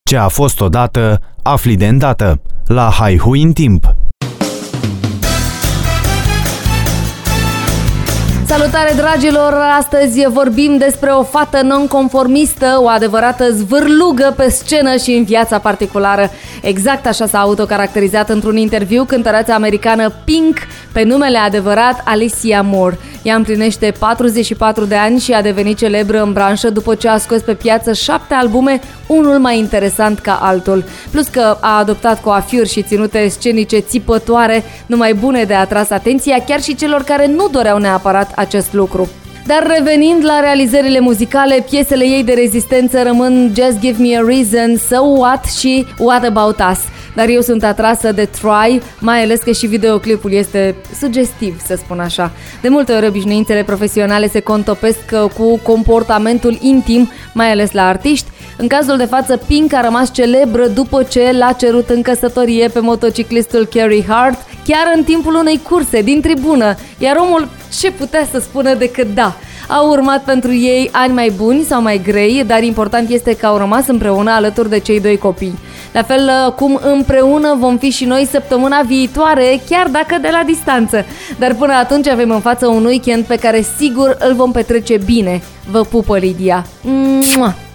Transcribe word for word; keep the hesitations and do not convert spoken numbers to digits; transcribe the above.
Ce a fost odată, afli de îndată. La Haihui în timp. Salutare, dragilor! Astăzi vorbim despre o fată nonconformistă, o adevărată zvârlugă pe scenă și în viața particulară. Exact așa s-a autocaracterizat într-un interviu cântăreața americană Pink, pe numele adevărat Alicia Moore. Ea împlinește patruzeci și patru de ani și a devenit celebră în branșă după ce a scos pe piață șapte albume, unul mai interesant ca altul. Plus că a adoptat coafiuri și ținute scenice țipătoare, numai bune de atras atenția chiar și celor care nu doreau neapărat acest lucru. Dar revenind la realizările muzicale, piesele ei de rezistență rămân Just Give Me a Reason, So What și What About Us. Dar eu sunt atrasă de Try, mai ales că și videoclipul este sugestiv, să spun așa. De multe ori obișnuințele profesionale se contopesc cu comportamentul intim, mai ales la artiști. În cazul de față, Pink a rămas celebră după ce l-a cerut în căsătorie pe motociclistul Carey Hart, chiar în timpul unei curse din tribună, iar omul ce putea să spună decât da. Au urmat pentru ei ani mai buni sau mai grei, dar important este că au rămas împreună alături de cei doi copii. La fel cum împreună vom fi și noi săptămâna viitoare, chiar dacă de la distanță. Dar până atunci avem în față un weekend pe care sigur îl vom petrece bine. Vă pupă, Lidia! Mua!